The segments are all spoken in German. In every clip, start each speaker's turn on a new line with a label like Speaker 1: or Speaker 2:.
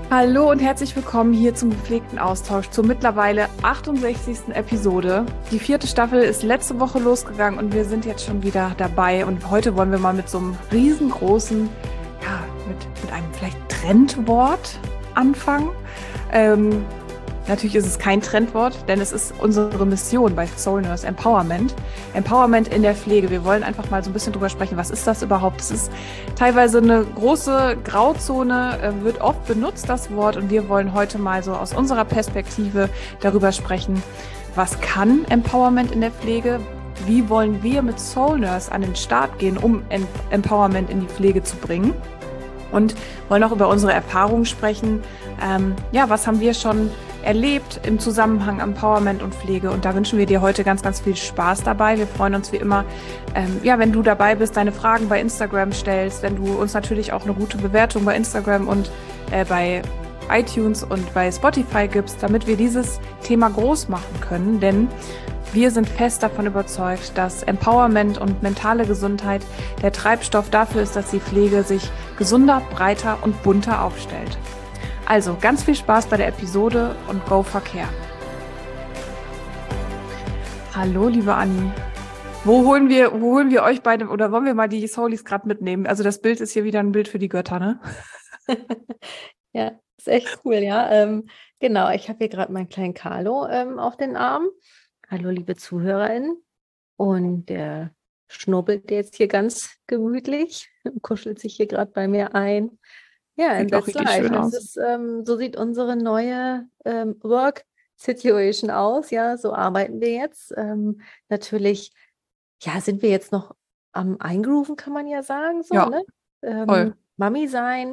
Speaker 1: Hallo und herzlich willkommen hier zum gepflegten Austausch zur mittlerweile 68. Episode. Die 4. Staffel ist letzte Woche losgegangen und wir sind jetzt schon wieder dabei. Und heute wollen wir mal mit so einem riesengroßen, mit einem vielleicht Trendwort anfangen. Natürlich ist es kein Trendwort, denn es ist unsere Mission bei Soul Nurse Empowerment. Empowerment in der Pflege. Wir wollen einfach mal so ein bisschen drüber sprechen, was ist das überhaupt? Es ist teilweise eine große Grauzone, wird oft benutzt, das Wort. Und wir wollen heute mal so aus unserer Perspektive darüber sprechen, was kann Empowerment in der Pflege? Wie wollen wir mit Soul Nurse an den Start gehen, um Empowerment in die Pflege zu bringen? Und wollen auch über unsere Erfahrungen sprechen. Was haben wir schon erlebt im Zusammenhang Empowerment und Pflege? Und da wünschen wir dir heute ganz, ganz viel Spaß dabei. Wir freuen uns wie immer, wenn du dabei bist, deine Fragen bei Instagram stellst, wenn du uns natürlich auch eine gute Bewertung bei Instagram und bei iTunes und bei Spotify gibst, damit wir dieses Thema groß machen können. Denn wir sind fest davon überzeugt, dass Empowerment und mentale Gesundheit der Treibstoff dafür ist, dass die Pflege sich gesunder, breiter und bunter aufstellt. Also ganz viel Spaß bei der Episode und go Verkehr. Hallo, liebe Anni. Wo holen wir euch beide, oder wollen wir mal die Soulies gerade mitnehmen? Also das Bild ist hier wieder ein Bild für die Götter, ne?
Speaker 2: Ja, ist echt cool, ja. Genau, ich habe hier gerade meinen kleinen Carlo auf den Arm. Hallo, liebe ZuhörerInnen. Und der schnubbelt jetzt hier ganz gemütlich und kuschelt sich hier gerade bei mir ein. Ja, and that's life. Das ist, so sieht unsere neue Work-Situation aus. Ja, so arbeiten wir jetzt. Natürlich, ja, sind wir jetzt noch am Eingrooven, kann man ja sagen. So,
Speaker 1: Ja,
Speaker 2: ne?
Speaker 1: voll.
Speaker 2: Mami sein,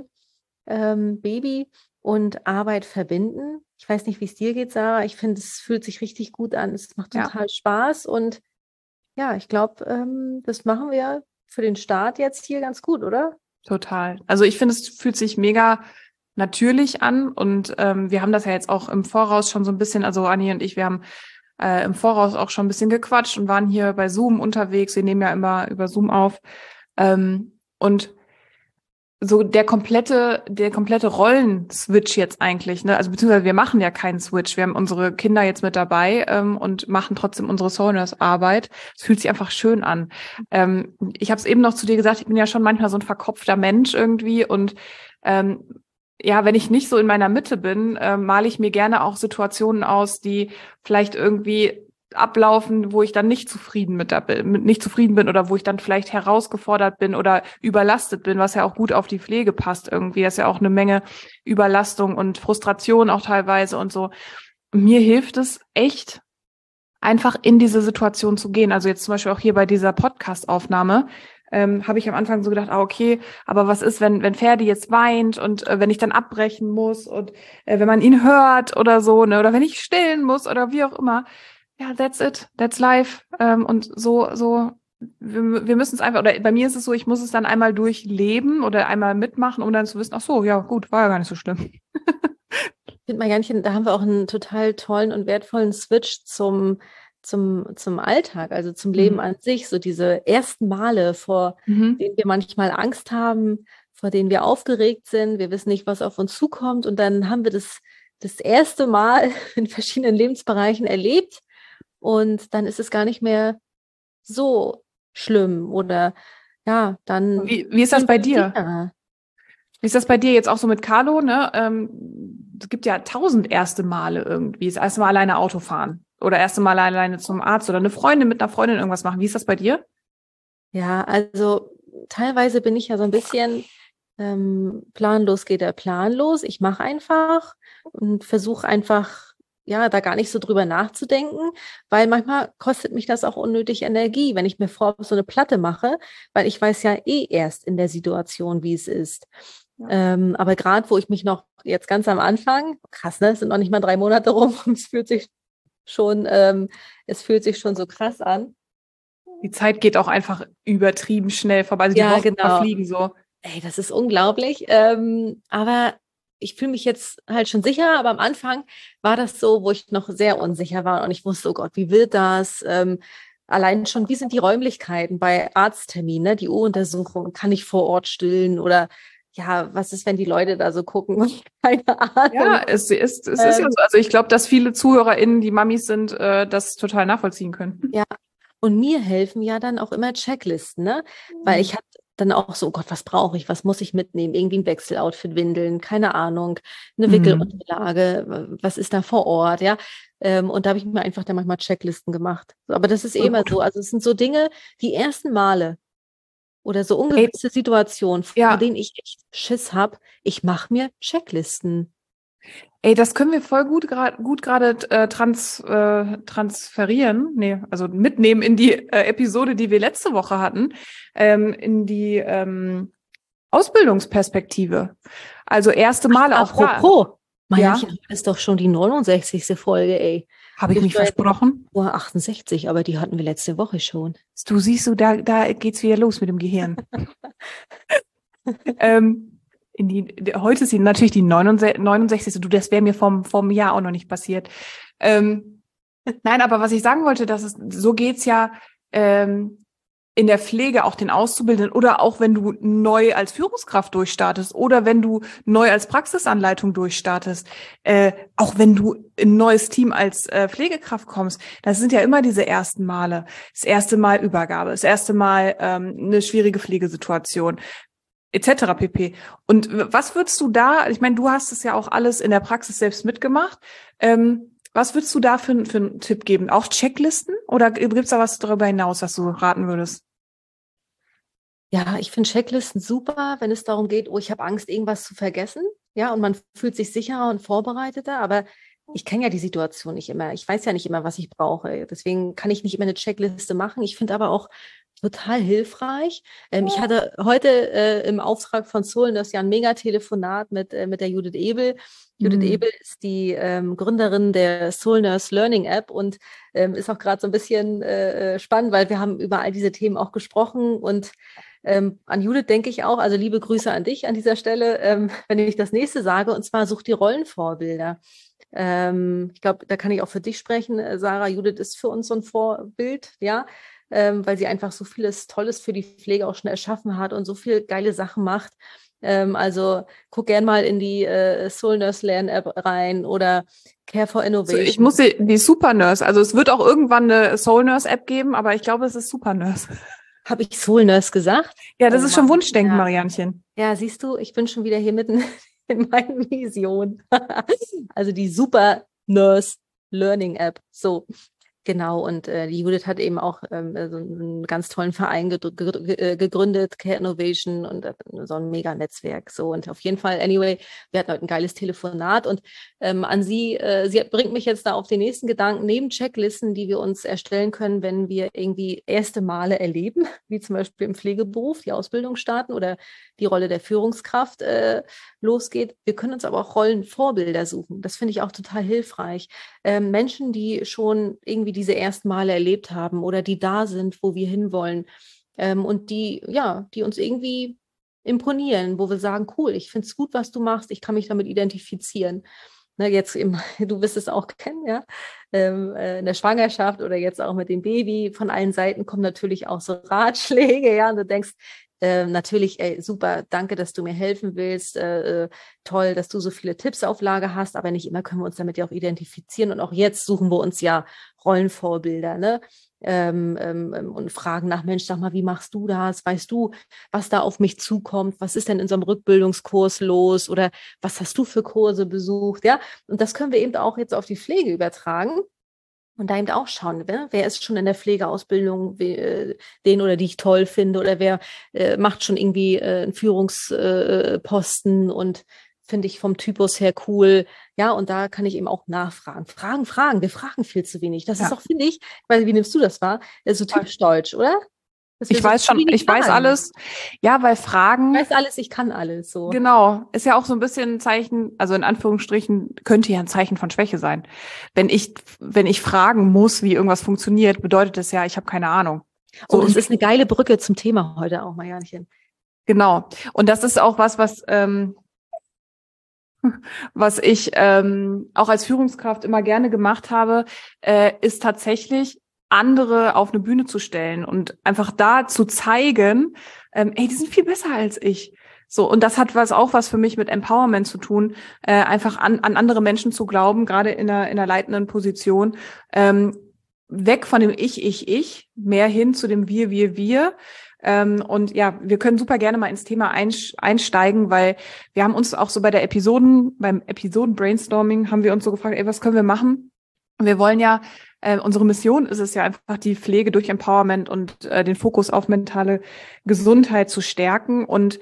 Speaker 2: Baby und Arbeit verbinden. Ich weiß nicht, wie es dir geht, Sarah. Ich finde, es fühlt sich richtig gut an. Es macht total Spaß. Und ja, ich glaube, das machen wir für den Start jetzt hier ganz gut, oder?
Speaker 1: Total. Also ich finde, es fühlt sich mega natürlich an und wir haben das ja jetzt auch im Voraus schon so ein bisschen, also Anni und ich, wir haben im Voraus auch schon ein bisschen gequatscht und waren hier bei Zoom unterwegs. Wir nehmen ja immer über Zoom auf. Und so der komplette Rollenswitch jetzt eigentlich, ne? Also beziehungsweise wir machen ja keinen Switch. Wir haben unsere Kinder jetzt mit dabei und machen trotzdem unsere Soul Nurse Arbeit. Es fühlt sich einfach schön an. Ich habe es eben noch zu dir gesagt, ich bin ja schon manchmal so ein verkopfter Mensch irgendwie und wenn ich nicht so in meiner Mitte bin, male ich mir gerne auch Situationen aus, die vielleicht irgendwie ablaufen, wo ich dann nicht zufrieden nicht zufrieden bin oder wo ich dann vielleicht herausgefordert bin oder überlastet bin, was ja auch gut auf die Pflege passt irgendwie. Das ist ja auch eine Menge Überlastung und Frustration auch teilweise und so. Mir hilft es echt, einfach in diese Situation zu gehen. Also jetzt zum Beispiel auch hier bei dieser Podcast-Aufnahme habe ich am Anfang so gedacht, okay, aber was ist, wenn Ferdi jetzt weint und wenn ich dann abbrechen muss und wenn man ihn hört oder so, ne, oder wenn ich stillen muss oder wie auch immer. Ja, that's it, that's life. Und wir müssen es einfach, oder bei mir ist es so, ich muss es dann einmal durchleben oder einmal mitmachen, um dann zu wissen, ach so, ja gut, war ja gar nicht so schlimm.
Speaker 2: Ich finde, Mariannchen, da haben wir auch einen total tollen und wertvollen Switch zum Alltag, also zum Leben an sich. So diese ersten Male, vor denen wir manchmal Angst haben, vor denen wir aufgeregt sind. Wir wissen nicht, was auf uns zukommt. Und dann haben wir das erste Mal in verschiedenen Lebensbereichen erlebt. Und dann ist es gar nicht mehr so schlimm. Oder ja, dann.
Speaker 1: Wie ist das bei dir? Wie ist das bei dir jetzt auch so mit Carlo, ne? Es gibt ja 1000 erste Male irgendwie. Das erste Mal alleine Auto fahren oder erste Mal alleine zum Arzt oder eine Freundin mit einer Freundin irgendwas machen. Wie ist das bei dir?
Speaker 2: Ja, also teilweise bin ich ja so ein bisschen planlos geht der Plan los. Ich mache einfach und versuche einfach, ja, da gar nicht so drüber nachzudenken, weil manchmal kostet mich das auch unnötig Energie, wenn ich mir vorab so eine Platte mache, weil ich weiß ja eh erst in der Situation, wie es ist. Ja. Aber gerade, wo ich mich noch jetzt ganz am Anfang, krass, ne, es sind noch nicht mal 3 Monate rum und es fühlt sich schon so krass an.
Speaker 1: Die Zeit geht auch einfach übertrieben schnell vorbei. Also die Wochen verfliegen so.
Speaker 2: Ey, das ist unglaublich. Aber ich fühle mich jetzt halt schon sicher. Aber am Anfang war das so, wo ich noch sehr unsicher war und ich wusste, oh Gott, wie wird das? Allein schon, wie sind die Räumlichkeiten bei Arztterminen, ne? Die U-Untersuchung, kann ich vor Ort stillen oder ja, was ist, wenn die Leute da so gucken? Keine Ahnung.
Speaker 1: Ja, es ist ja so. Also ich glaube, dass viele ZuhörerInnen, die Mamis sind, das total nachvollziehen können.
Speaker 2: Ja, und mir helfen ja dann auch immer Checklisten, ne? Weil ich hatte dann auch so, oh Gott, was brauche ich? Was muss ich mitnehmen? Irgendwie ein Wechseloutfit, Windeln, keine Ahnung, eine Wickelunterlage, was ist da vor Ort, ja? Und da habe ich mir einfach dann manchmal Checklisten gemacht. Aber das ist eh immer so. Also es sind so Dinge, die ersten Male oder so ungewisse Situationen, vor denen ich echt Schiss habe. Ich mache mir Checklisten.
Speaker 1: Ey, das können wir voll gut gerade transferieren, also mitnehmen in die Episode, die wir letzte Woche hatten, in die Ausbildungsperspektive. Also erste Male auch da.
Speaker 2: Apropos, Marianchen, das ist doch schon die 69. Folge, ey.
Speaker 1: Habe ich mich versprochen?
Speaker 2: 68, aber die hatten wir letzte Woche schon.
Speaker 1: Du siehst, da geht's wieder los mit dem Gehirn. Heute ist natürlich die 69. Du, das wäre mir vom Jahr auch noch nicht passiert. Nein, aber was ich sagen wollte, so geht's ja in der Pflege auch den Auszubildenden oder auch wenn du neu als Führungskraft durchstartest oder wenn du neu als Praxisanleitung durchstartest, auch wenn du in ein neues Team als Pflegekraft kommst, das sind ja immer diese ersten Male. Das erste Mal Übergabe, das erste Mal eine schwierige Pflegesituation, etc. pp. Und was würdest du da, ich meine, du hast es ja auch alles in der Praxis selbst mitgemacht, was würdest du da für einen Tipp geben? Auch Checklisten oder gibt's da was darüber hinaus, was du raten würdest?
Speaker 2: Ja, ich finde Checklisten super, wenn es darum geht, oh, ich habe Angst, irgendwas zu vergessen. Ja, und man fühlt sich sicherer und vorbereiteter, aber ich kenne ja die Situation nicht immer. Ich weiß ja nicht immer, was ich brauche. Deswegen kann ich nicht immer eine Checkliste machen. Ich finde aber auch total hilfreich. Ich hatte heute im Auftrag von Soulnurse ja ein Mega-Telefonat mit der Judith Ebel. Judith Ebel ist die Gründerin der Soulnurse Learning App und ist auch gerade so ein bisschen spannend, weil wir haben über all diese Themen auch gesprochen und an Judith denke ich auch, also liebe Grüße an dich an dieser Stelle, wenn ich das nächste sage, und zwar such die Rollenvorbilder. Ich glaube, da kann ich auch für dich sprechen, Sarah. Judith ist für uns so ein Vorbild, ja, weil sie einfach so vieles Tolles für die Pflege auch schon erschaffen hat und so viel geile Sachen macht. Also guck gern mal in die Soulnurse Lern App rein oder Care for Innovation.
Speaker 1: Also ich muss die Supernurse, also es wird auch irgendwann eine Soulnurse App geben, aber ich glaube, es ist Supernurse.
Speaker 2: Habe ich Soulnurse gesagt?
Speaker 1: Ja, das ist schon Wunschdenken, ja. Marianchen.
Speaker 2: Ja, siehst du, ich bin schon wieder hier mitten in meinen Visionen. Also die Supernurse Learning App. So, genau. Und die Judith hat eben auch so einen ganz tollen Verein gegründet, Care Innovation, und so ein Mega-Netzwerk. So, und auf jeden Fall, anyway, wir hatten heute ein geiles Telefonat und an sie bringt mich jetzt da auf den nächsten Gedanken, neben Checklisten, die wir uns erstellen können, wenn wir irgendwie erste Male erleben, wie zum Beispiel im Pflegeberuf, die Ausbildung starten oder die Rolle der Führungskraft losgeht. Wir können uns aber auch Rollenvorbilder suchen. Das finde ich auch total hilfreich. Menschen, die schon irgendwie diese ersten Male erlebt haben oder die da sind, wo wir hinwollen und die uns irgendwie imponieren, wo wir sagen, cool, ich finde es gut, was du machst, ich kann mich damit identifizieren. Ne, jetzt du wirst es auch kennen, ja, in der Schwangerschaft oder jetzt auch mit dem Baby. Von allen Seiten kommen natürlich auch so Ratschläge, ja, und du denkst, natürlich, ey, super, danke, dass du mir helfen willst, toll, dass du so viele Tipps auf Lager hast, aber nicht immer können wir uns damit ja auch identifizieren und auch jetzt suchen wir uns ja Rollenvorbilder, ne? Und fragen nach, Mensch, sag mal, wie machst du das? Weißt du, was da auf mich zukommt? Was ist denn in so einem Rückbildungskurs los? Oder was hast du für Kurse besucht? Ja, und das können wir eben auch jetzt auf die Pflege übertragen. Und da eben auch schauen, wer ist schon in der Pflegeausbildung, den oder die ich toll finde, oder wer macht schon irgendwie einen Führungsposten und finde ich vom Typus her cool. Ja, und da kann ich eben auch nachfragen. Fragen. Wir fragen viel zu wenig. Das ist auch, finde ich, weil, wie nimmst du das wahr? So typisch deutsch, oder?
Speaker 1: Ich weiß schon, ich weiß alles. Ja, weil Fragen.
Speaker 2: Ich weiß alles, ich kann alles, so.
Speaker 1: Genau. Ist ja auch so ein bisschen ein Zeichen, also in Anführungsstrichen, könnte ja ein Zeichen von Schwäche sein. Wenn ich fragen muss, wie irgendwas funktioniert, bedeutet das ja, ich habe keine Ahnung.
Speaker 2: So, und es ist eine geile Brücke zum Thema heute auch, Marianchen.
Speaker 1: Genau. Und das ist auch was ich auch als Führungskraft immer gerne gemacht habe, ist tatsächlich andere auf eine Bühne zu stellen und einfach da zu zeigen, ey, die sind viel besser als ich. So, und das hat was für mich mit Empowerment zu tun, einfach an andere Menschen zu glauben, gerade in einer leitenden Position, weg von dem Ich, mehr hin zu dem Wir. Und ja, wir können super gerne mal ins Thema einsteigen, weil wir haben uns auch so beim Episoden-Brainstorming haben wir uns so gefragt, ey, was können wir machen? Wir wollen ja, unsere Mission ist es ja einfach, die Pflege durch Empowerment und den Fokus auf mentale Gesundheit zu stärken. Und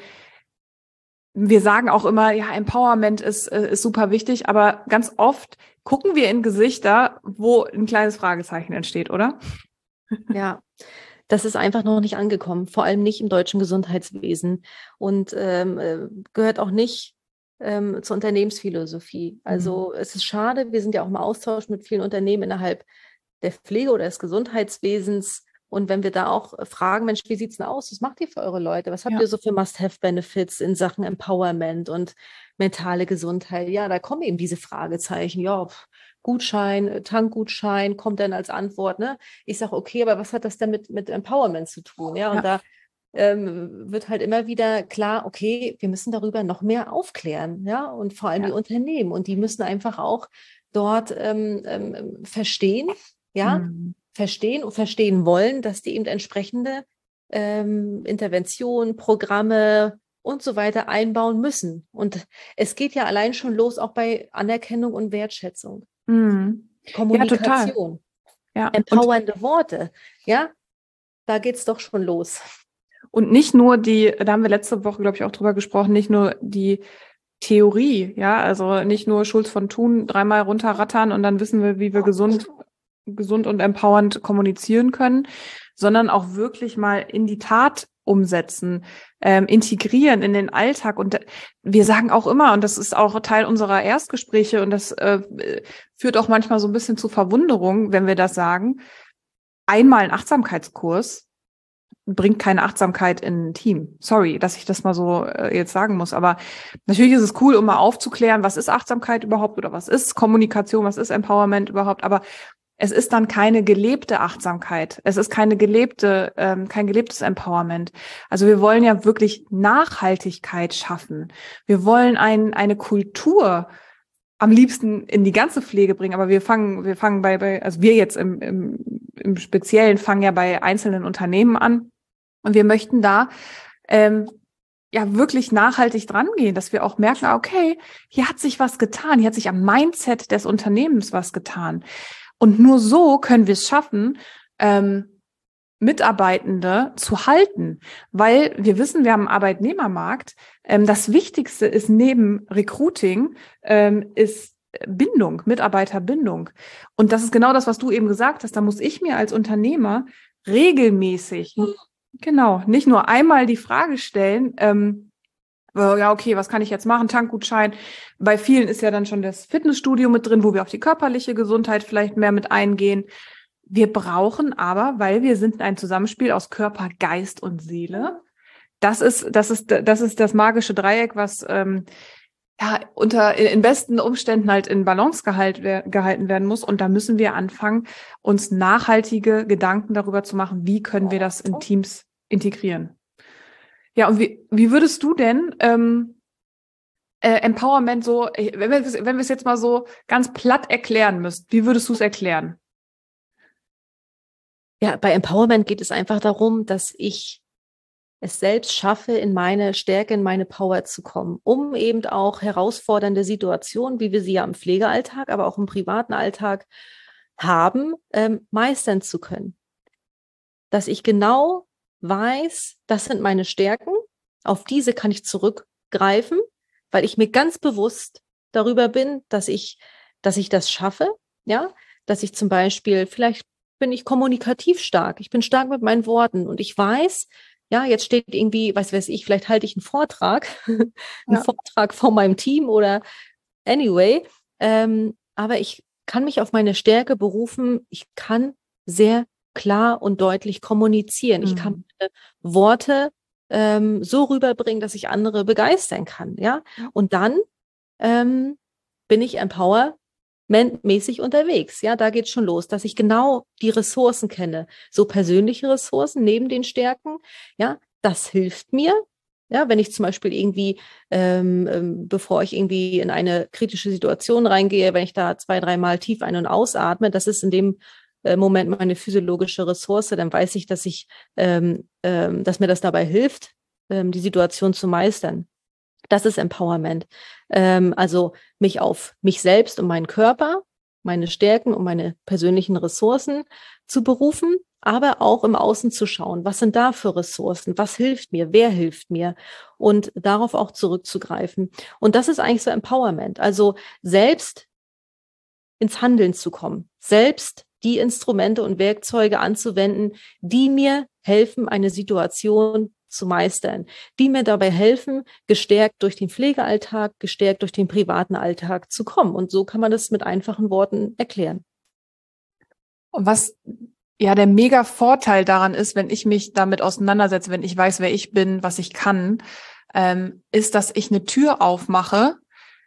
Speaker 1: wir sagen auch immer, ja, Empowerment ist super wichtig, aber ganz oft gucken wir in Gesichter, wo ein kleines Fragezeichen entsteht, oder?
Speaker 2: Ja, das ist einfach noch nicht angekommen, vor allem nicht im deutschen Gesundheitswesen und gehört auch nicht zur Unternehmensphilosophie. Also es ist schade, wir sind ja auch im Austausch mit vielen Unternehmen innerhalb der Pflege oder des Gesundheitswesens. Und wenn wir da auch fragen, Mensch, wie sieht es denn aus? Was macht ihr für eure Leute? Was habt ihr so für Must-Have-Benefits in Sachen Empowerment mentale Gesundheit? Ja, da kommen eben diese Fragezeichen. Ja, Gutschein, Tankgutschein kommt dann als Antwort. Ne? Ich sage, okay, aber was hat das denn mit Empowerment zu tun? Ja, und da wird halt immer wieder klar, okay, wir müssen darüber noch mehr aufklären. Ja, und vor allem die Unternehmen. Und die müssen einfach auch dort verstehen, ja, verstehen und verstehen wollen, dass die eben entsprechende Interventionen, Programme und so weiter einbauen müssen. Und es geht ja allein schon los, auch bei Anerkennung und Wertschätzung. Kommunikation, empowernde Worte, ja, da geht's doch schon los.
Speaker 1: Und nicht nur da haben wir letzte Woche, glaube ich, auch drüber gesprochen, nicht nur die Theorie, ja, also nicht nur Schulz von Thun 3-mal runterrattern und dann wissen wir, wie wir gesund und empowernd kommunizieren können, sondern auch wirklich mal in die Tat umsetzen, integrieren in den Alltag. Und wir sagen auch immer, und das ist auch Teil unserer Erstgespräche, und das führt auch manchmal so ein bisschen zu Verwunderung, wenn wir das sagen, einmal ein Achtsamkeitskurs bringt keine Achtsamkeit in ein Team. Sorry, dass ich das mal so jetzt sagen muss, aber natürlich ist es cool, um mal aufzuklären, was ist Achtsamkeit überhaupt oder was ist Kommunikation, was ist Empowerment überhaupt, aber es ist dann keine gelebte Achtsamkeit. Es ist kein gelebtes Empowerment. Also wir wollen ja wirklich Nachhaltigkeit schaffen. Wir wollen eine Kultur am liebsten in die ganze Pflege bringen, aber wir fangen also wir jetzt im Speziellen fangen ja bei einzelnen Unternehmen an und wir möchten da wirklich nachhaltig dran gehen, dass wir auch merken, okay, hier hat sich was getan, hier hat sich am Mindset des Unternehmens was getan. Und nur so können wir es schaffen, Mitarbeitende zu halten, weil wir wissen, wir haben einen Arbeitnehmermarkt. Das Wichtigste ist neben Recruiting ist Bindung, Mitarbeiterbindung. Und das ist genau das, was du eben gesagt hast. Da muss ich mir als Unternehmer regelmäßig, nicht nur einmal die Frage stellen, ja, okay, was kann ich jetzt machen? Tankgutschein. Bei vielen ist ja dann schon das Fitnessstudio mit drin, wo wir auf die körperliche Gesundheit vielleicht mehr mit eingehen. Wir brauchen aber, weil wir sind ein Zusammenspiel aus Körper, Geist und Seele. Das ist das magische Dreieck, was in besten Umständen halt in Balance gehalten werden muss. Und da müssen wir anfangen, uns nachhaltige Gedanken darüber zu machen, wie können wir das in Teams integrieren. Ja, und wie würdest du denn Empowerment so, wenn wir es jetzt mal so ganz platt erklären müssten, wie würdest du es erklären?
Speaker 2: Ja, bei Empowerment geht es einfach darum, dass ich es selbst schaffe, in meine Stärke, in meine Power zu kommen, um eben auch herausfordernde Situationen, wie wir sie ja im Pflegealltag, aber auch im privaten Alltag haben, meistern zu können. Dass ich genau weiß, das sind meine Stärken, auf diese kann ich zurückgreifen, weil ich mir ganz bewusst darüber bin, dass ich das schaffe, ja, dass ich zum Beispiel, vielleicht bin ich kommunikativ stark, ich bin stark mit meinen Worten und ich weiß, ja, jetzt steht irgendwie, weiß ich, vielleicht halte ich einen Vortrag, Vortrag vor meinem Team oder anyway, aber ich kann mich auf meine Stärke berufen, ich kann sehr klar und deutlich kommunizieren. Ich kann meine Worte so rüberbringen, dass ich andere begeistern kann, ja. Und dann bin ich empowermentmäßig unterwegs, ja. Da geht's schon los, dass ich genau die Ressourcen kenne, so persönliche Ressourcen neben den Stärken, ja. Das hilft mir, Ja, wenn ich zum Beispiel irgendwie, bevor ich irgendwie in eine kritische Situation reingehe, wenn ich da 2, 3 Mal tief ein- und ausatme, das ist in dem Moment meine physiologische Ressource, dann weiß ich, dass mir das dabei hilft, die Situation zu meistern. Das ist Empowerment. Also mich auf mich selbst und meinen Körper, meine Stärken und meine persönlichen Ressourcen zu berufen, aber auch im Außen zu schauen, was sind da für Ressourcen, was hilft mir, wer hilft mir und darauf auch zurückzugreifen. Und das ist eigentlich so Empowerment. Also selbst ins Handeln zu kommen, selbst die Instrumente und Werkzeuge anzuwenden, die mir helfen, eine Situation zu meistern, die mir dabei helfen, gestärkt durch den Pflegealltag, gestärkt durch den privaten Alltag zu kommen. Und so kann man das mit einfachen Worten erklären.
Speaker 1: Und was ja der mega Vorteil daran ist, wenn ich mich damit auseinandersetze, wenn ich weiß, wer ich bin, was ich kann, ist, dass ich eine Tür aufmache,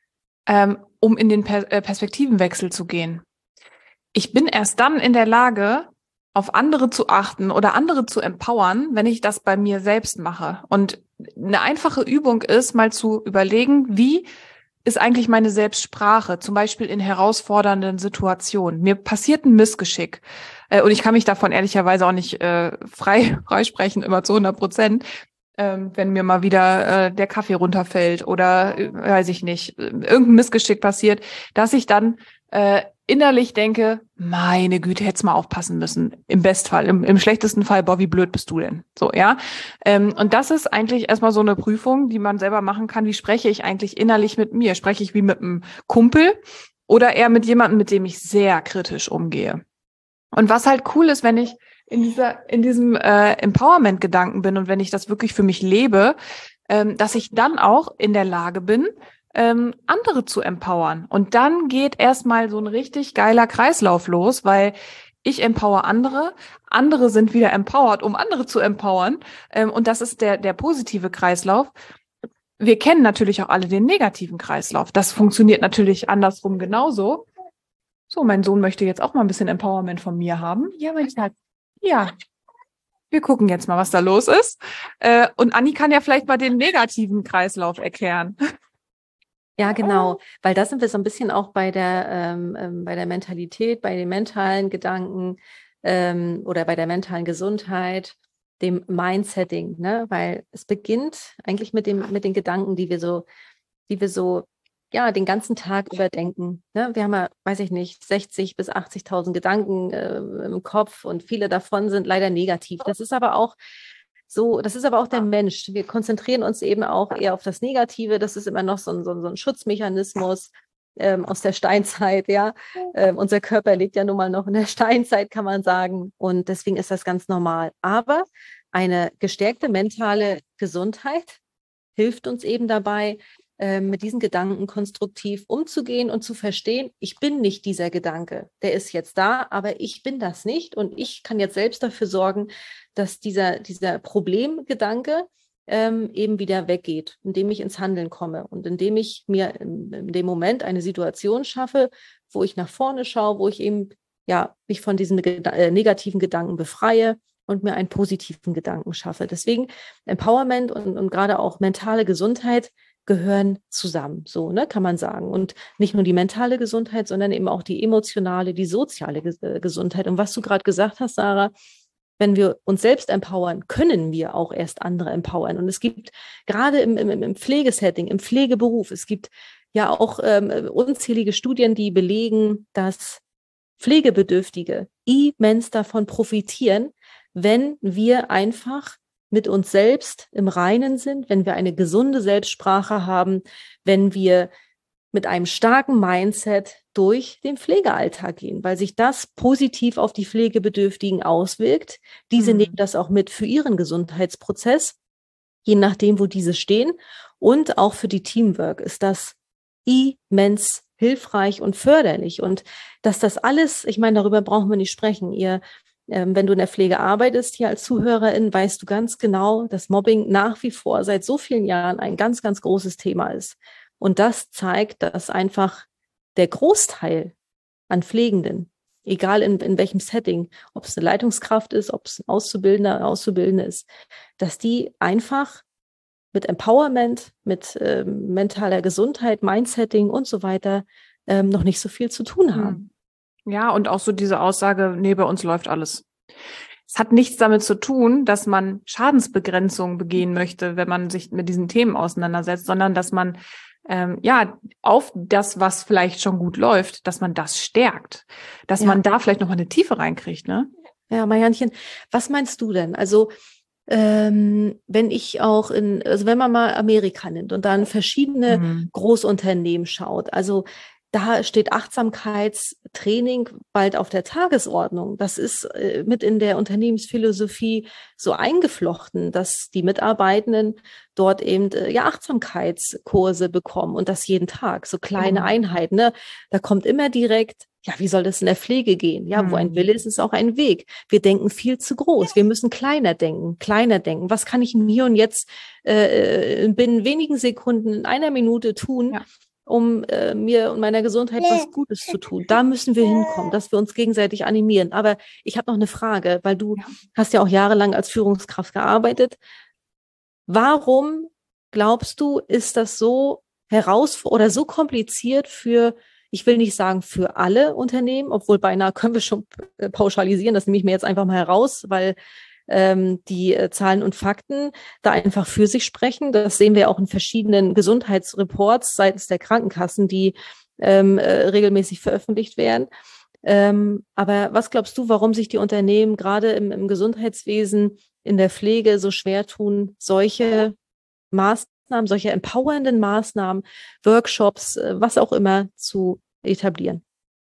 Speaker 1: um in den Perspektivenwechsel zu gehen. Ich bin erst dann in der Lage, auf andere zu achten oder andere zu empowern, wenn ich das bei mir selbst mache. Und eine einfache Übung ist, mal zu überlegen, wie ist eigentlich meine Selbstsprache, zum Beispiel in herausfordernden Situationen. Mir passiert ein Missgeschick und ich kann mich davon ehrlicherweise auch nicht freisprechen, immer zu 100%. Wenn mir mal wieder der Kaffee runterfällt oder weiß ich nicht, irgendein Missgeschick passiert, dass ich dann innerlich denke, meine Güte, hättest mal aufpassen müssen. Im Bestfall, im schlechtesten Fall, boah, wie blöd bist du denn? So, ja. Und das ist eigentlich erstmal so eine Prüfung, die man selber machen kann. Wie spreche ich eigentlich innerlich mit mir? Spreche ich wie mit einem Kumpel oder eher mit jemandem, mit dem ich sehr kritisch umgehe? Und was halt cool ist, wenn ich in diesem Empowerment-Gedanken bin und wenn ich das wirklich für mich lebe, dass ich dann auch in der Lage bin, andere zu empowern. Und dann geht erstmal so ein richtig geiler Kreislauf los, weil ich empower andere, andere sind wieder empowered, um andere zu empowern. Und das ist der positive Kreislauf. Wir kennen natürlich auch alle den negativen Kreislauf. Das funktioniert natürlich andersrum genauso. So, mein Sohn möchte jetzt auch mal ein bisschen Empowerment von mir haben. Ja, mein Schatz. Ja, wir gucken jetzt mal, was da los ist. Und Anni kann ja vielleicht mal den negativen Kreislauf erklären.
Speaker 2: Ja, genau, weil da sind wir so ein bisschen auch bei der Mentalität, bei den mentalen Gedanken oder bei der mentalen Gesundheit, dem Mindsetting, ne? Weil es beginnt eigentlich mit den Gedanken, die wir so ja den ganzen Tag überdenken. Ne? Wir haben ja, weiß ich nicht, 60 bis 80.000 Gedanken im Kopf und viele davon sind leider negativ. Das ist aber auch der Mensch. Wir konzentrieren uns eben auch eher auf das Negative. Das ist immer noch so ein Schutzmechanismus aus der Steinzeit, ja. Unser Körper lebt ja nun mal noch in der Steinzeit, kann man sagen. Und deswegen ist das ganz normal. Aber eine gestärkte mentale Gesundheit hilft uns eben dabei, mit diesen Gedanken konstruktiv umzugehen und zu verstehen, ich bin nicht dieser Gedanke. Der ist jetzt da, aber ich bin das nicht. Und ich kann jetzt selbst dafür sorgen, dass dieser Problemgedanke eben wieder weggeht, indem ich ins Handeln komme und indem ich mir in dem Moment eine Situation schaffe, wo ich nach vorne schaue, wo ich eben ja mich von diesen negativen Gedanken befreie und mir einen positiven Gedanken schaffe. Deswegen Empowerment und gerade auch mentale Gesundheit gehören zusammen, so, ne, kann man sagen. Und nicht nur die mentale Gesundheit, sondern eben auch die emotionale, die soziale Gesundheit. Und was du gerade gesagt hast, Sarah, wenn wir uns selbst empowern, können wir auch erst andere empowern. Und es gibt gerade im Pflegesetting, im Pflegeberuf, es gibt ja auch unzählige Studien, die belegen, dass Pflegebedürftige immens davon profitieren, wenn wir einfach mit uns selbst im Reinen sind, wenn wir eine gesunde Selbstsprache haben, wenn wir mit einem starken Mindset durch den Pflegealltag gehen, weil sich das positiv auf die Pflegebedürftigen auswirkt. Diese nehmen das auch mit für ihren Gesundheitsprozess, je nachdem, wo diese stehen. Und auch für die Teamwork ist das immens hilfreich und förderlich. Und dass das alles, ich meine, darüber brauchen wir nicht sprechen. Wenn du in der Pflege arbeitest, hier als Zuhörerin, weißt du ganz genau, dass Mobbing nach wie vor seit so vielen Jahren ein ganz, ganz großes Thema ist. Und das zeigt, dass einfach der Großteil an Pflegenden, egal in welchem Setting, ob es eine Leitungskraft ist, ob es ein Auszubildende ist, dass die einfach mit Empowerment, mit mentaler Gesundheit, Mindsetting und so weiter noch nicht so viel zu tun haben.
Speaker 1: Ja, und auch so diese Aussage, nee, bei uns läuft alles. Es hat nichts damit zu tun, dass man Schadensbegrenzung begehen möchte, wenn man sich mit diesen Themen auseinandersetzt, sondern dass man auf das, was vielleicht schon gut läuft, dass man das stärkt, dass man da vielleicht noch mal eine Tiefe reinkriegt, ne?
Speaker 2: Ja, Mariannchen, was meinst du denn? Also wenn man mal Amerika nimmt und dann verschiedene Großunternehmen schaut, also da steht Achtsamkeitstraining bald auf der Tagesordnung. Das ist mit in der Unternehmensphilosophie so eingeflochten, dass die Mitarbeitenden dort eben Achtsamkeitskurse bekommen und das jeden Tag, so kleine Einheiten. Ne? Da kommt immer direkt, ja, wie soll das in der Pflege gehen? Ja, wo ein Wille ist, ist auch ein Weg. Wir denken viel zu groß. Wir müssen kleiner denken. Was kann ich mir hier und jetzt binnen wenigen Sekunden, in einer Minute tun, um mir und meiner Gesundheit was Gutes zu tun? Da müssen wir hinkommen, dass wir uns gegenseitig animieren. Aber ich habe noch eine Frage, weil du hast ja auch jahrelang als Führungskraft gearbeitet. Warum glaubst du, ist das so herausfordernd oder so kompliziert für, ich will nicht sagen für alle Unternehmen, obwohl beinahe können wir schon pauschalisieren, das nehme ich mir jetzt einfach mal heraus, weil die Zahlen und Fakten da einfach für sich sprechen. Das sehen wir auch in verschiedenen Gesundheitsreports seitens der Krankenkassen, die regelmäßig veröffentlicht werden. Aber was glaubst du, warum sich die Unternehmen gerade im Gesundheitswesen, in der Pflege so schwer tun, solche Maßnahmen, solche empowernden Maßnahmen, Workshops, was auch immer zu etablieren?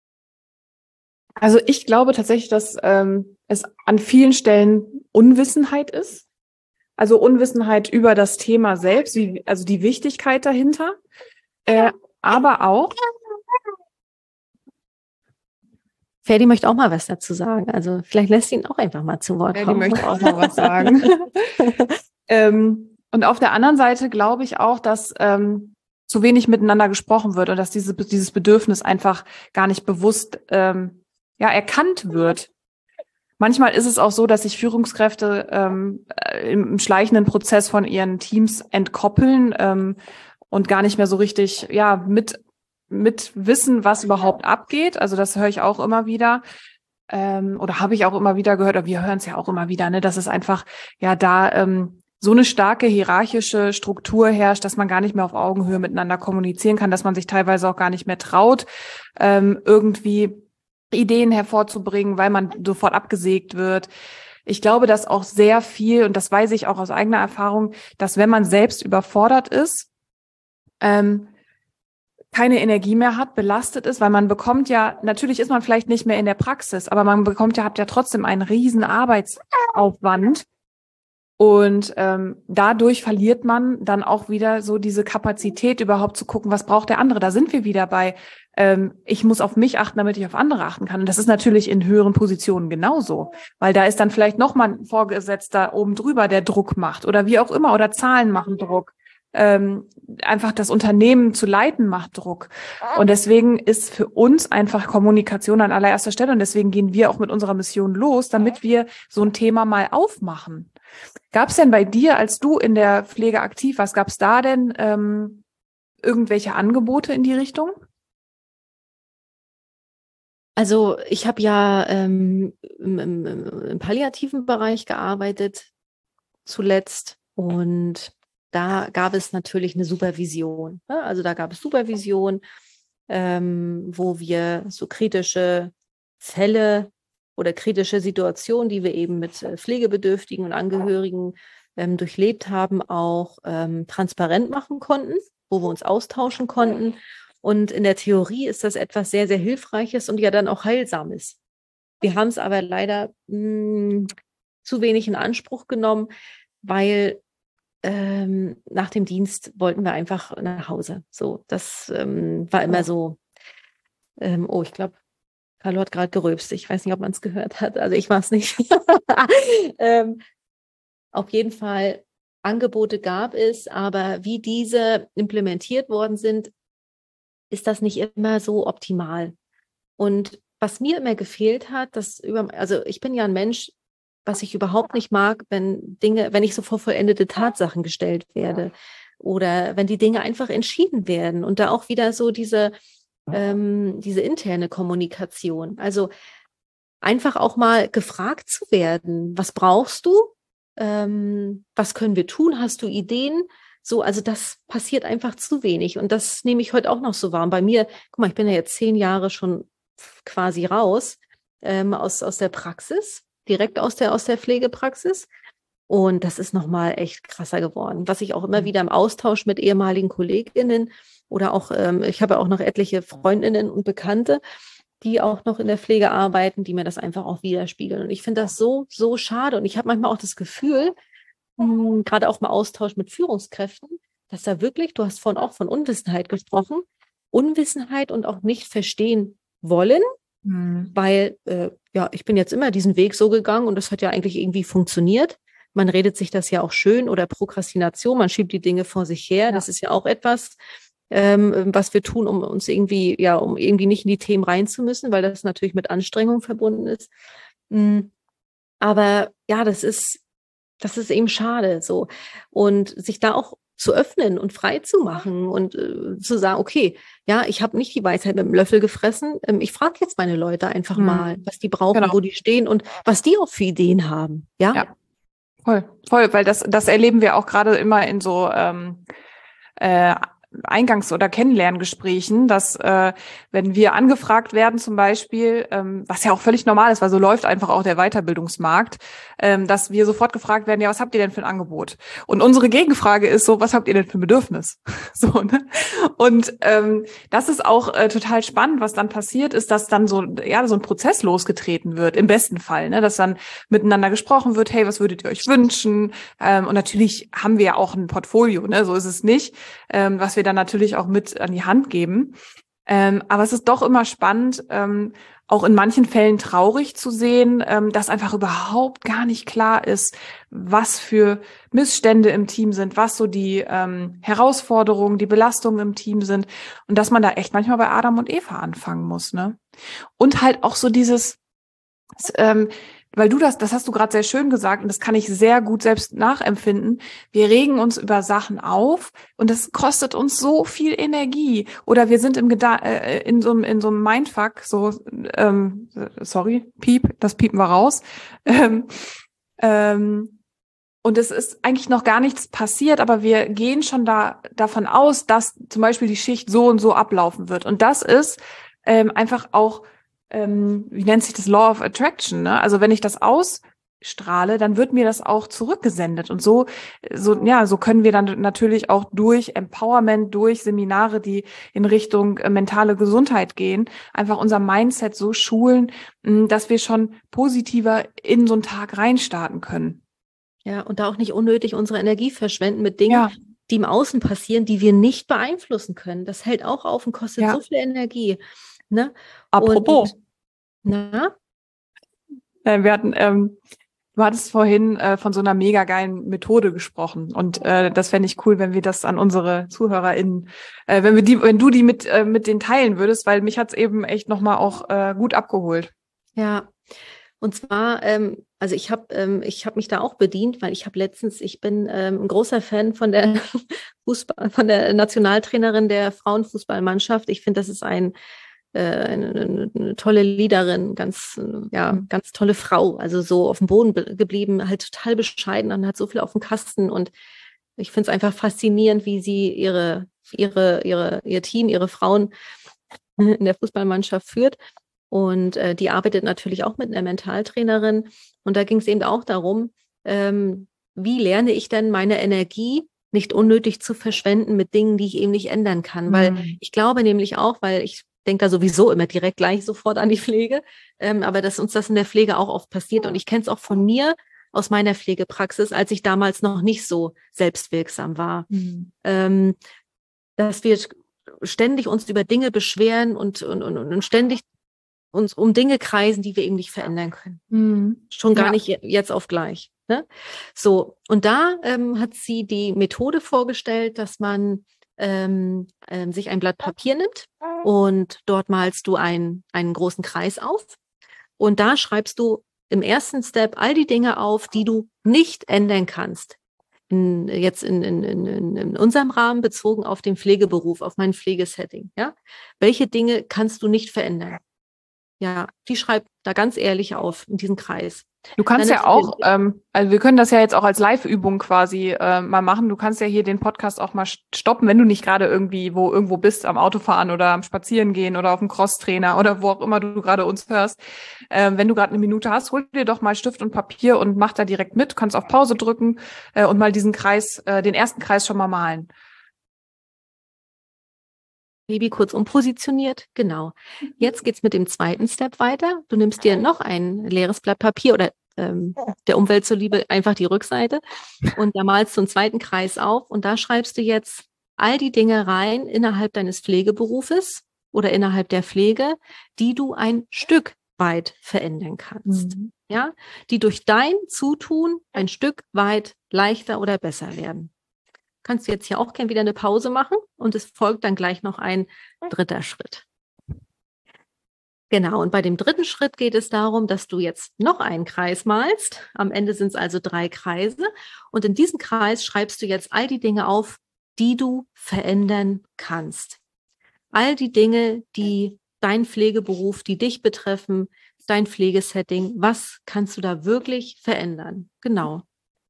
Speaker 1: Also ich glaube tatsächlich, dass es an vielen Stellen Unwissenheit ist. Also Unwissenheit über das Thema selbst, also die Wichtigkeit dahinter. Aber auch.
Speaker 2: Ferdi möchte auch mal was dazu sagen. Also vielleicht lässt ihn auch einfach mal zu Wort kommen.
Speaker 1: Ferdi möchte auch mal was sagen. Und auf der anderen Seite glaube ich auch, dass zu wenig miteinander gesprochen wird und dass dieses Bedürfnis einfach gar nicht bewusst erkannt wird. Manchmal ist es auch so, dass sich Führungskräfte im schleichenden Prozess von ihren Teams entkoppeln und gar nicht mehr so richtig mit wissen, was überhaupt abgeht. Also das höre ich auch immer wieder oder habe ich auch immer wieder gehört, oder wir hören es ja auch immer wieder, ne, dass es einfach so eine starke hierarchische Struktur herrscht, dass man gar nicht mehr auf Augenhöhe miteinander kommunizieren kann, dass man sich teilweise auch gar nicht mehr traut, irgendwie Ideen hervorzubringen, weil man sofort abgesägt wird. Ich glaube, dass auch sehr viel, und das weiß ich auch aus eigener Erfahrung, dass wenn man selbst überfordert ist, keine Energie mehr hat, belastet ist, weil man bekommt natürlich ist man vielleicht nicht mehr in der Praxis, aber man habt ja trotzdem einen riesen Arbeitsaufwand. Und dadurch verliert man dann auch wieder so diese Kapazität, überhaupt zu gucken, was braucht der andere. Da sind wir wieder bei, ich muss auf mich achten, damit ich auf andere achten kann. Und das ist natürlich in höheren Positionen genauso, weil da ist dann vielleicht noch mal ein Vorgesetzter oben drüber, der Druck macht oder wie auch immer, oder Zahlen machen Druck. Einfach das Unternehmen zu leiten macht Druck. Und deswegen ist für uns einfach Kommunikation an allererster Stelle. Und deswegen gehen wir auch mit unserer Mission los, damit wir so ein Thema mal aufmachen. Gab es denn bei dir, als du in der Pflege aktiv warst, gab es da denn irgendwelche Angebote in die Richtung?
Speaker 2: Also ich habe ja im palliativen Bereich gearbeitet zuletzt und da gab es natürlich eine Supervision. Ne? Also da gab es Supervision, wo wir so kritische Fälle oder kritische Situationen, die wir eben mit Pflegebedürftigen und Angehörigen durchlebt haben, auch transparent machen konnten, wo wir uns austauschen konnten. Und in der Theorie ist das etwas sehr, sehr Hilfreiches und ja dann auch Heilsames. Wir haben es aber leider zu wenig in Anspruch genommen, weil nach dem Dienst wollten wir einfach nach Hause. So, das war immer so. Ich glaube, Carlo hat gerade gerülpst. Ich weiß nicht, ob man es gehört hat. Also ich war es nicht. Auf jeden Fall, Angebote gab es, aber wie diese implementiert worden sind, ist das nicht immer so optimal. Und was mir immer gefehlt hat, also ich bin ja ein Mensch, was ich überhaupt nicht mag, wenn ich so vor vollendete Tatsachen gestellt werde oder wenn die Dinge einfach entschieden werden und da auch wieder so diese interne Kommunikation. Also einfach auch mal gefragt zu werden, was brauchst du? Was können wir tun? Hast du Ideen? So, also das passiert einfach zu wenig. Und das nehme ich heute auch noch so wahr. Und bei mir, guck mal, ich bin ja jetzt 10 Jahre schon quasi raus aus der Praxis, direkt aus der Pflegepraxis. Und das ist nochmal echt krasser geworden. Was ich auch immer wieder im Austausch mit ehemaligen KollegInnen oder auch, ich habe auch noch etliche Freundinnen und Bekannte, die auch noch in der Pflege arbeiten, die mir das einfach auch widerspiegeln. Und ich finde das so, so schade. Und ich habe manchmal auch das Gefühl, gerade auch im Austausch mit Führungskräften, dass da wirklich, du hast vorhin auch von Unwissenheit gesprochen, Unwissenheit und auch nicht verstehen wollen, weil ich bin jetzt immer diesen Weg so gegangen und das hat ja eigentlich irgendwie funktioniert. Man redet sich das ja auch schön oder Prokrastination, man schiebt die Dinge vor sich her. Ja. Das ist ja auch etwas, was wir tun, um uns irgendwie, um irgendwie nicht in die Themen rein zu müssen, weil das natürlich mit Anstrengung verbunden ist. Aber ja, das ist eben schade so. Und sich da auch zu öffnen und frei zu machen und zu sagen, okay, ja, ich habe nicht die Weisheit mit dem Löffel gefressen. Ich frage jetzt meine Leute einfach mal, was die brauchen, wo die stehen und was die auch für Ideen haben. Ja.
Speaker 1: Voll, weil das erleben wir auch gerade immer in so Eingangs- oder Kennenlerngesprächen, dass wenn wir angefragt werden zum Beispiel, was ja auch völlig normal ist, weil so läuft einfach auch der Weiterbildungsmarkt, dass wir sofort gefragt werden, ja, was habt ihr denn für ein Angebot? Und unsere Gegenfrage ist so, was habt ihr denn für ein Bedürfnis? So, ne? Und das ist auch total spannend, was dann passiert ist, dass dann so ein Prozess losgetreten wird, im besten Fall, ne? Dass dann miteinander gesprochen wird, hey, was würdet ihr euch wünschen? Und natürlich haben wir ja auch ein Portfolio, ne? So ist es nicht, was wir dann natürlich auch mit an die Hand geben. Aber es ist doch immer spannend, auch in manchen Fällen traurig zu sehen, dass einfach überhaupt gar nicht klar ist, was für Missstände im Team sind, was so die Herausforderungen, die Belastungen im Team sind und dass man da echt manchmal bei Adam und Eva anfangen muss, ne? Und halt auch so dieses, weil das hast du gerade sehr schön gesagt und das kann ich sehr gut selbst nachempfinden. Wir regen uns über Sachen auf und das kostet uns so viel Energie. Oder wir sind in so einem Mindfuck, so, sorry, das piepen wir raus. Und es ist eigentlich noch gar nichts passiert, aber wir gehen schon davon aus, dass zum Beispiel die Schicht so und so ablaufen wird. Und das ist einfach auch wie nennt sich das, Law of Attraction, ne? Also wenn ich das ausstrahle, dann wird mir das auch zurückgesendet. Und so können wir dann natürlich auch durch Empowerment, durch Seminare, die in Richtung mentale Gesundheit gehen, einfach unser Mindset so schulen, dass wir schon positiver in so einen Tag reinstarten können.
Speaker 2: Ja, und da auch nicht unnötig unsere Energie verschwenden mit Dingen, die im Außen passieren, die wir nicht beeinflussen können. Das hält auch auf und kostet so viel Energie. Ne?
Speaker 1: Apropos.
Speaker 2: Na?
Speaker 1: Wir hatten, du hattest vorhin von so einer mega geilen Methode gesprochen und das fände ich cool, wenn wir das an unsere ZuhörerInnen, wenn du die mit denen teilen würdest, weil mich hat's eben echt nochmal auch gut abgeholt.
Speaker 2: Ja, und zwar, also ich hab mich da auch bedient, weil ich bin ein großer Fan von der von der Nationaltrainerin der Frauenfußballmannschaft. Ich finde, das ist eine tolle Leaderin, ganz tolle Frau, also so auf dem Boden geblieben, halt total bescheiden und hat so viel auf dem Kasten und ich finde es einfach faszinierend, wie sie ihr Team, ihre Frauen in der Fußballmannschaft führt. Und die arbeitet natürlich auch mit einer Mentaltrainerin. Und da ging es eben auch darum, wie lerne ich denn meine Energie nicht unnötig zu verschwenden mit Dingen, die ich eben nicht ändern kann. Weil ich glaube nämlich auch, weil ich denke da sowieso immer direkt gleich sofort an die Pflege, aber dass uns das in der Pflege auch oft passiert. Und ich kenne es auch von mir aus meiner Pflegepraxis, als ich damals noch nicht so selbstwirksam war. Dass wir ständig uns über Dinge beschweren und ständig uns um Dinge kreisen, die wir eben nicht verändern können. Schon gar nicht jetzt auf gleich. Ne? So, und da hat sie die Methode vorgestellt, dass man sich ein Blatt Papier nimmt und dort malst du einen großen Kreis auf und da schreibst du im ersten Step all die Dinge auf, die du nicht ändern kannst. In unserem Rahmen bezogen auf den Pflegeberuf, auf mein Pflegesetting. Ja? Welche Dinge kannst du nicht verändern? Ja, die schreib da ganz ehrlich auf in diesen Kreis.
Speaker 1: Du kannst ja auch, also wir können das ja jetzt auch als Live-Übung quasi mal machen. Du kannst ja hier den Podcast auch mal stoppen, wenn du nicht gerade irgendwo bist, am Autofahren oder am Spazierengehen oder auf dem Crosstrainer oder wo auch immer du gerade uns hörst. Wenn du gerade eine Minute hast, hol dir doch mal Stift und Papier und mach da direkt mit. Du kannst auf Pause drücken und mal diesen Kreis, den ersten Kreis schon mal malen.
Speaker 2: Baby kurz umpositioniert, genau. Jetzt geht's mit dem zweiten Step weiter. Du nimmst dir noch ein leeres Blatt Papier oder der Umwelt zuliebe einfach die Rückseite und da malst du einen zweiten Kreis auf und da schreibst du jetzt all die Dinge rein innerhalb deines Pflegeberufes oder innerhalb der Pflege, die du ein Stück weit verändern kannst. Mhm. Ja, die durch dein Zutun ein Stück weit leichter oder besser werden. Kannst du jetzt hier auch gerne wieder eine Pause machen und es folgt dann gleich noch ein dritter Schritt. Genau, und bei dem dritten Schritt geht es darum, dass du jetzt noch einen Kreis malst. Am Ende sind es also 3 Kreise. Und in diesem Kreis schreibst du jetzt all die Dinge auf, die du verändern kannst. All die Dinge, die dein Pflegeberuf, die dich betreffen, dein Pflegesetting, was kannst du da wirklich verändern? Genau.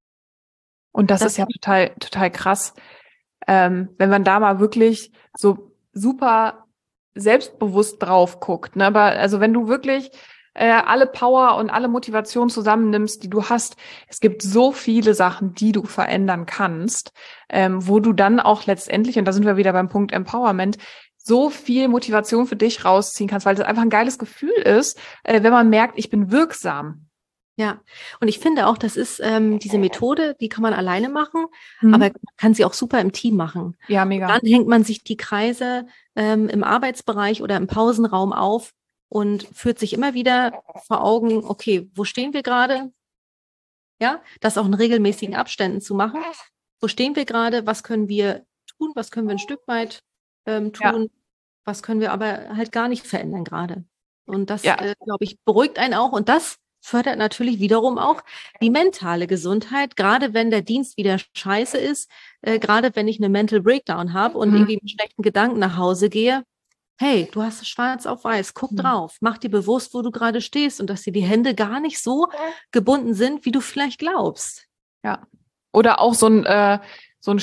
Speaker 1: Und das ist ja total krass, wenn man da mal wirklich so super selbstbewusst drauf guckt. Ne? Aber also wenn du wirklich alle Power und alle Motivation zusammennimmst, die du hast, es gibt so viele Sachen, die du verändern kannst, wo du dann auch letztendlich, und da sind wir wieder beim Punkt Empowerment, so viel Motivation für dich rausziehen kannst, weil das einfach ein geiles Gefühl ist, wenn man merkt, ich bin wirksam.
Speaker 2: Ja, und ich finde auch, das ist diese Methode, die kann man alleine machen, aber man kann sie auch super im Team machen.
Speaker 1: Ja, mega.
Speaker 2: Und dann hängt man sich die Kreise im Arbeitsbereich oder im Pausenraum auf und führt sich immer wieder vor Augen, okay, wo stehen wir gerade? Ja, das auch in regelmäßigen Abständen zu machen. Wo stehen wir gerade? Was können wir tun? Was können wir ein Stück weit tun? Ja. Was können wir aber halt gar nicht verändern gerade? Und das, glaube ich, beruhigt einen auch. Und das fördert natürlich wiederum auch die mentale Gesundheit, gerade wenn der Dienst wieder scheiße ist, gerade wenn ich eine Mental Breakdown habe und irgendwie mit schlechten Gedanken nach Hause gehe. Hey, du hast es schwarz auf weiß, guck drauf, mach dir bewusst, wo du gerade stehst und dass dir die Hände gar nicht so gebunden sind, wie du vielleicht glaubst.
Speaker 1: Ja. Oder auch so ein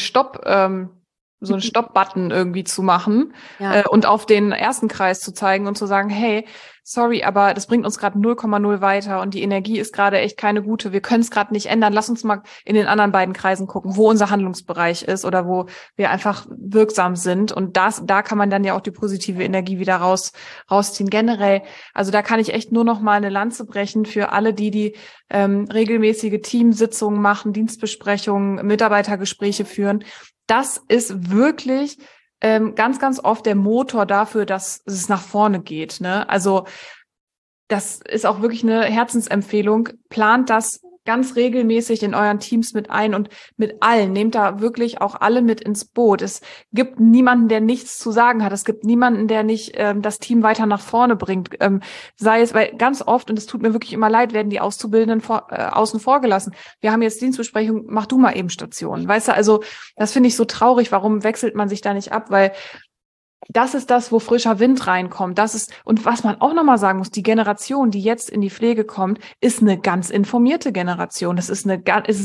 Speaker 1: Stopp-Button irgendwie zu machen und auf den ersten Kreis zu zeigen und zu sagen, hey, sorry, aber das bringt uns gerade 0,0 weiter und die Energie ist gerade echt keine gute. Wir können es gerade nicht ändern. Lass uns mal in den anderen beiden Kreisen gucken, wo unser Handlungsbereich ist oder wo wir einfach wirksam sind. Und da kann man dann ja auch die positive Energie wieder rausziehen. Generell, also da kann ich echt nur noch mal eine Lanze brechen für alle, die regelmäßige Teamsitzungen machen, Dienstbesprechungen, Mitarbeitergespräche führen. Das ist wirklich ganz, ganz oft der Motor dafür, dass es nach vorne geht. Ne? Also das ist auch wirklich eine Herzensempfehlung. Plant das ganz regelmäßig in euren Teams mit ein und mit allen. Nehmt da wirklich auch alle mit ins Boot. Es gibt niemanden, der nichts zu sagen hat. Es gibt niemanden, der nicht das Team weiter nach vorne bringt. Sei es, weil ganz oft, und es tut mir wirklich immer leid, werden die Auszubildenden außen vor gelassen. Wir haben jetzt Dienstbesprechung, mach du mal eben Station. Weißt du, also das finde ich so traurig. Warum wechselt man sich da nicht ab? Weil das ist das, wo frischer Wind reinkommt. Das ist, und was man auch nochmal sagen muss, die Generation, die jetzt in die Pflege kommt, ist eine ganz informierte Generation. Das ist eine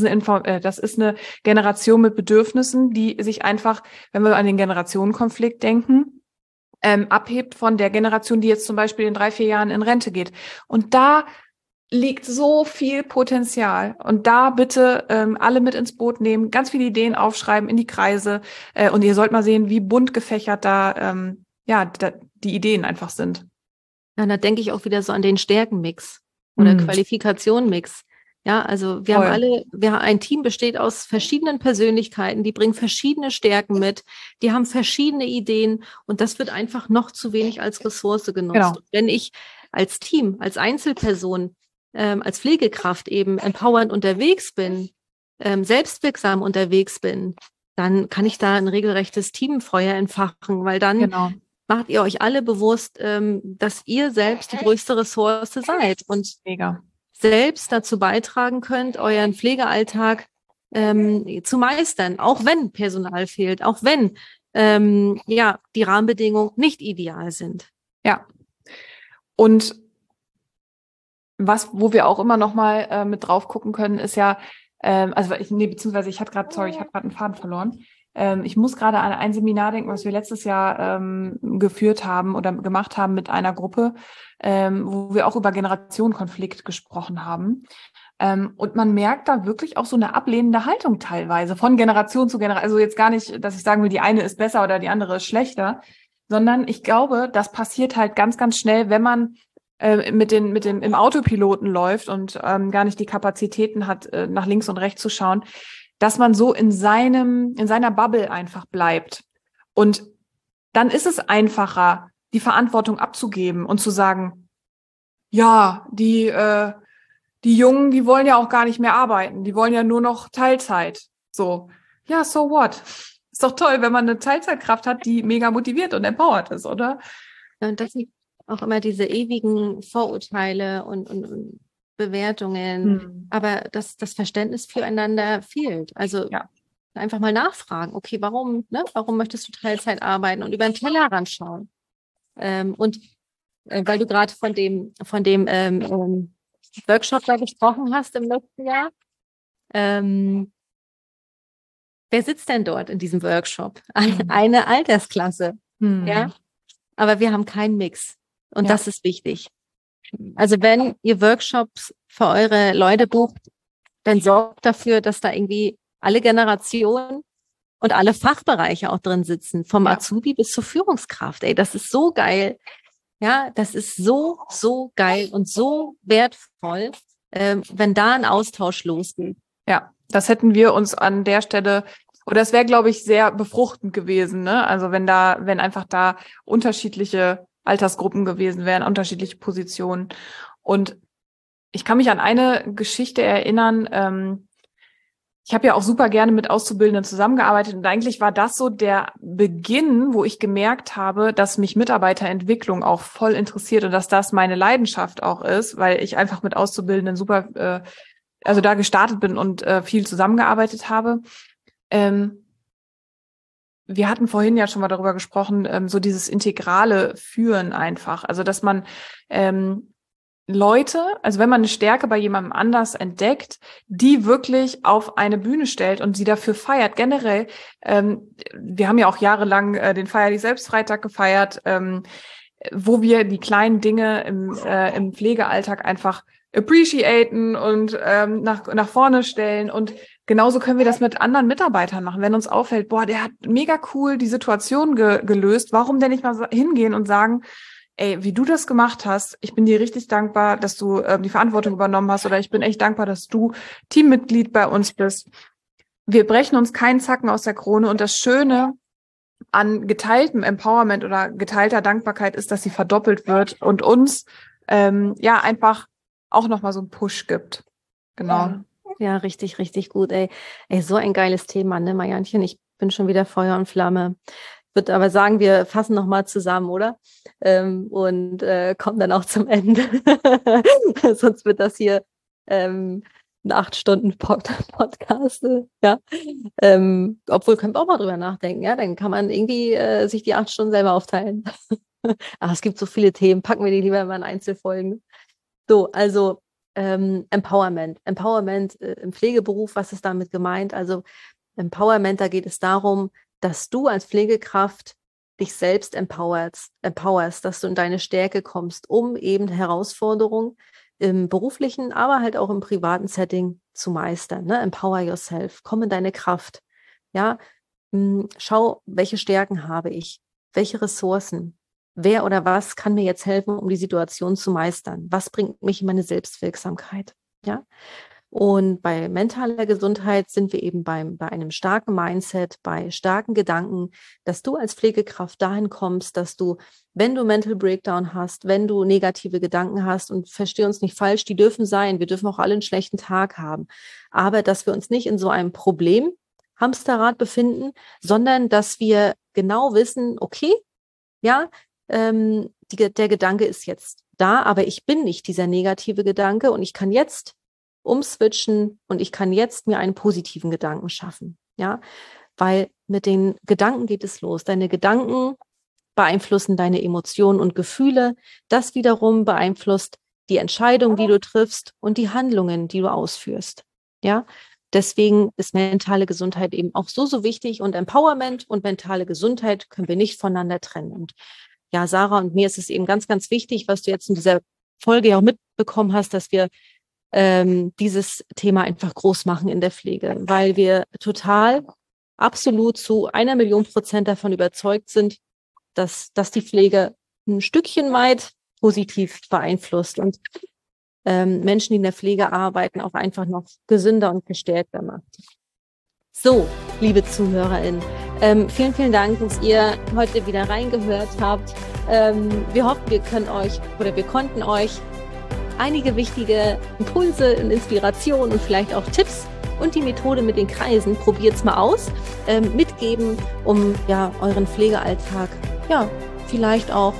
Speaker 1: Generation mit Bedürfnissen, die sich einfach, wenn wir an den Generationenkonflikt denken, abhebt von der Generation, die jetzt zum Beispiel in 3-4 Jahren in Rente geht. Und da liegt so viel Potenzial. Und da bitte alle mit ins Boot nehmen, ganz viele Ideen aufschreiben in die Kreise. Und ihr sollt mal sehen, wie bunt gefächert da die Ideen einfach sind.
Speaker 2: Ja, da denke ich auch wieder so an den Stärkenmix oder Qualifikationmix. Ja, also ein Team besteht aus verschiedenen Persönlichkeiten, die bringen verschiedene Stärken mit, die haben verschiedene Ideen und das wird einfach noch zu wenig als Ressource genutzt. Genau. Wenn ich als Team, als Einzelperson, als Pflegekraft eben empowernd unterwegs bin, selbstwirksam unterwegs bin, dann kann ich da ein regelrechtes Teamfeuer entfachen, weil dann macht ihr euch alle bewusst, dass ihr selbst die größte Ressource seid. Und
Speaker 1: mega.
Speaker 2: selbst dazu beitragen könnt, euren Pflegealltag zu meistern, auch wenn Personal fehlt, auch wenn die Rahmenbedingungen nicht ideal sind.
Speaker 1: Ja. Und wo wir auch immer noch mal mit drauf gucken können, ist ja, beziehungsweise ich habe gerade einen Faden verloren. Ich muss gerade an ein Seminar denken, was wir letztes Jahr geführt haben oder gemacht haben mit einer Gruppe, wo wir auch über Generationenkonflikt gesprochen haben. Und man merkt da wirklich auch so eine ablehnende Haltung teilweise von Generation zu Generation. Also jetzt gar nicht, dass ich sagen will, die eine ist besser oder die andere ist schlechter, sondern ich glaube, das passiert halt ganz, ganz schnell, wenn man im Autopiloten läuft und gar nicht die Kapazitäten hat, nach links und rechts zu schauen, dass man so in seiner Bubble einfach bleibt. Und dann ist es einfacher, die Verantwortung abzugeben und zu sagen, ja, die Jungen, die wollen ja auch gar nicht mehr arbeiten, die wollen ja nur noch Teilzeit. So, ja, so what? Ist doch toll, wenn man eine Teilzeitkraft hat, die mega motiviert und empowert ist, oder?
Speaker 2: Und das sind auch immer diese ewigen Vorurteile und Bewertungen, aber das Verständnis füreinander fehlt. Also einfach mal nachfragen, okay, warum möchtest du Teilzeit arbeiten und über den Tellerrand schauen? Weil du gerade von dem Workshop da gesprochen hast im letzten Jahr, wer sitzt denn dort in diesem Workshop? Eine Altersklasse, ja, aber wir haben keinen Mix. Und das ist wichtig. Also wenn ihr Workshops für eure Leute bucht, dann sorgt dafür, dass da irgendwie alle Generationen und alle Fachbereiche auch drin sitzen, vom Azubi bis zur Führungskraft. Ey, das ist so geil. Ja, das ist so, so geil und so wertvoll, wenn da ein Austausch losgeht.
Speaker 1: Ja, das hätten wir uns an der Stelle, oder es wäre, glaube ich, sehr befruchtend gewesen, ne? Also wenn einfach da unterschiedliche Altersgruppen gewesen wären, unterschiedliche Positionen. Und ich kann mich an eine Geschichte erinnern. Ich habe ja auch super gerne mit Auszubildenden zusammengearbeitet und eigentlich war das so der Beginn, wo ich gemerkt habe, dass mich Mitarbeiterentwicklung auch voll interessiert und dass das meine Leidenschaft auch ist, weil ich einfach mit Auszubildenden super, da gestartet bin und viel zusammengearbeitet habe. Wir hatten vorhin ja schon mal darüber gesprochen, so dieses integrale Führen einfach. Also, dass man Leute, also wenn man eine Stärke bei jemandem anders entdeckt, die wirklich auf eine Bühne stellt und sie dafür feiert. Generell, wir haben ja auch jahrelang den Feier dich selbst Freitag gefeiert, wo wir die kleinen Dinge im Pflegealltag einfach appreciaten und nach vorne stellen. Und genauso können wir das mit anderen Mitarbeitern machen. Wenn uns auffällt, boah, der hat mega cool die Situation gelöst, warum denn nicht mal hingehen und sagen, ey, wie du das gemacht hast, ich bin dir richtig dankbar, dass du die Verantwortung übernommen hast, oder ich bin echt dankbar, dass du Teammitglied bei uns bist. Wir brechen uns keinen Zacken aus der Krone, und das Schöne an geteiltem Empowerment oder geteilter Dankbarkeit ist, dass sie verdoppelt wird und uns einfach auch nochmal so einen Push gibt. Genau.
Speaker 2: Ja, richtig, richtig gut, ey. Ey, so ein geiles Thema, ne, Marianchen? Ich bin schon wieder Feuer und Flamme. Ich würde aber sagen, wir fassen nochmal zusammen, oder? Und kommen dann auch zum Ende. Sonst wird das hier ein 8-Stunden-Podcast. Ja. Obwohl, können wir auch mal drüber nachdenken. Ja, dann kann man irgendwie sich die 8 Stunden selber aufteilen. Ach, es gibt so viele Themen. Packen wir die lieber mal in Einzelfolgen. So, also Empowerment. Empowerment im Pflegeberuf, was ist damit gemeint? Also Empowerment, da geht es darum, dass du als Pflegekraft dich selbst empowerst, dass du in deine Stärke kommst, um eben Herausforderungen im beruflichen, aber halt auch im privaten Setting zu meistern. Ne? Empower yourself, komm in deine Kraft. Ja, schau, welche Stärken habe ich, welche Ressourcen, wer oder was kann mir jetzt helfen, um die Situation zu meistern? Was bringt mich in meine Selbstwirksamkeit? Ja. Und bei mentaler Gesundheit sind wir eben bei einem starken Mindset, bei starken Gedanken, dass du als Pflegekraft dahin kommst, dass du, wenn du Mental Breakdown hast, wenn du negative Gedanken hast, und versteh uns nicht falsch, die dürfen sein, wir dürfen auch alle einen schlechten Tag haben, aber dass wir uns nicht in so einem Hamsterrad befinden, sondern dass wir genau wissen, okay, ja, der Gedanke ist jetzt da, aber ich bin nicht dieser negative Gedanke und ich kann jetzt umswitchen und ich kann jetzt mir einen positiven Gedanken schaffen, ja, weil mit den Gedanken geht es los. Deine Gedanken beeinflussen deine Emotionen und Gefühle. Das wiederum beeinflusst die Entscheidung, die du triffst und die Handlungen, die du ausführst, ja. Deswegen ist mentale Gesundheit eben auch so wichtig und Empowerment und mentale Gesundheit können wir nicht voneinander trennen. Und ja, Sarah und mir ist es eben ganz, ganz wichtig, was du jetzt in dieser Folge ja auch mitbekommen hast, dass wir dieses Thema einfach groß machen in der Pflege, weil wir total absolut zu 1.000.000% davon überzeugt sind, dass die Pflege ein Stückchen weit positiv beeinflusst und Menschen, die in der Pflege arbeiten, auch einfach noch gesünder und gestärkter macht. So, liebe ZuhörerInnen, vielen, vielen Dank, dass ihr heute wieder reingehört habt. Wir hoffen, wir konnten euch einige wichtige Impulse und Inspirationen und vielleicht auch Tipps und die Methode mit den Kreisen, probiert's mal aus, mitgeben, um ja euren Pflegealltag ja vielleicht auch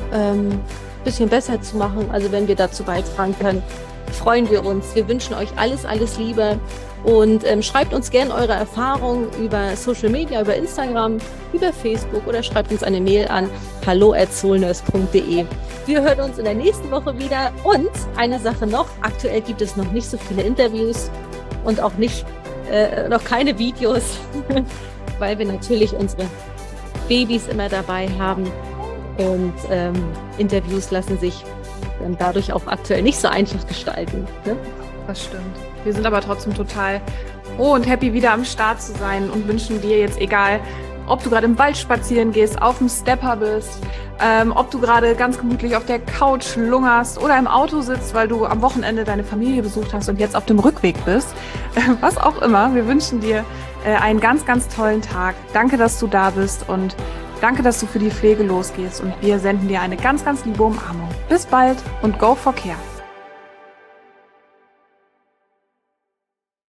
Speaker 2: bisschen besser zu machen. Also wenn wir dazu beitragen können, freuen wir uns. Wir wünschen euch alles, alles Liebe und schreibt uns gerne eure Erfahrungen über Social Media, über Instagram, über Facebook oder schreibt uns eine Mail an hallo@soulnurse.de. Wir hören uns in der nächsten Woche wieder und eine Sache noch, aktuell gibt es noch nicht so viele Interviews und auch noch keine Videos, weil wir natürlich unsere Babys immer dabei haben. Und Interviews lassen sich dann dadurch auch aktuell nicht so einfach gestalten. Ne?
Speaker 1: Das stimmt. Wir sind aber trotzdem total froh und happy, wieder am Start zu sein und wünschen dir jetzt, egal, ob du gerade im Wald spazieren gehst, auf dem Stepper bist, ob du gerade ganz gemütlich auf der Couch lungerst oder im Auto sitzt, weil du am Wochenende deine Familie besucht hast und jetzt auf dem Rückweg bist, was auch immer. Wir wünschen dir einen ganz, ganz tollen Tag. Danke, dass du da bist und danke, dass du für die Pflege losgehst und wir senden dir eine ganz, ganz liebe Umarmung. Bis bald und go for care.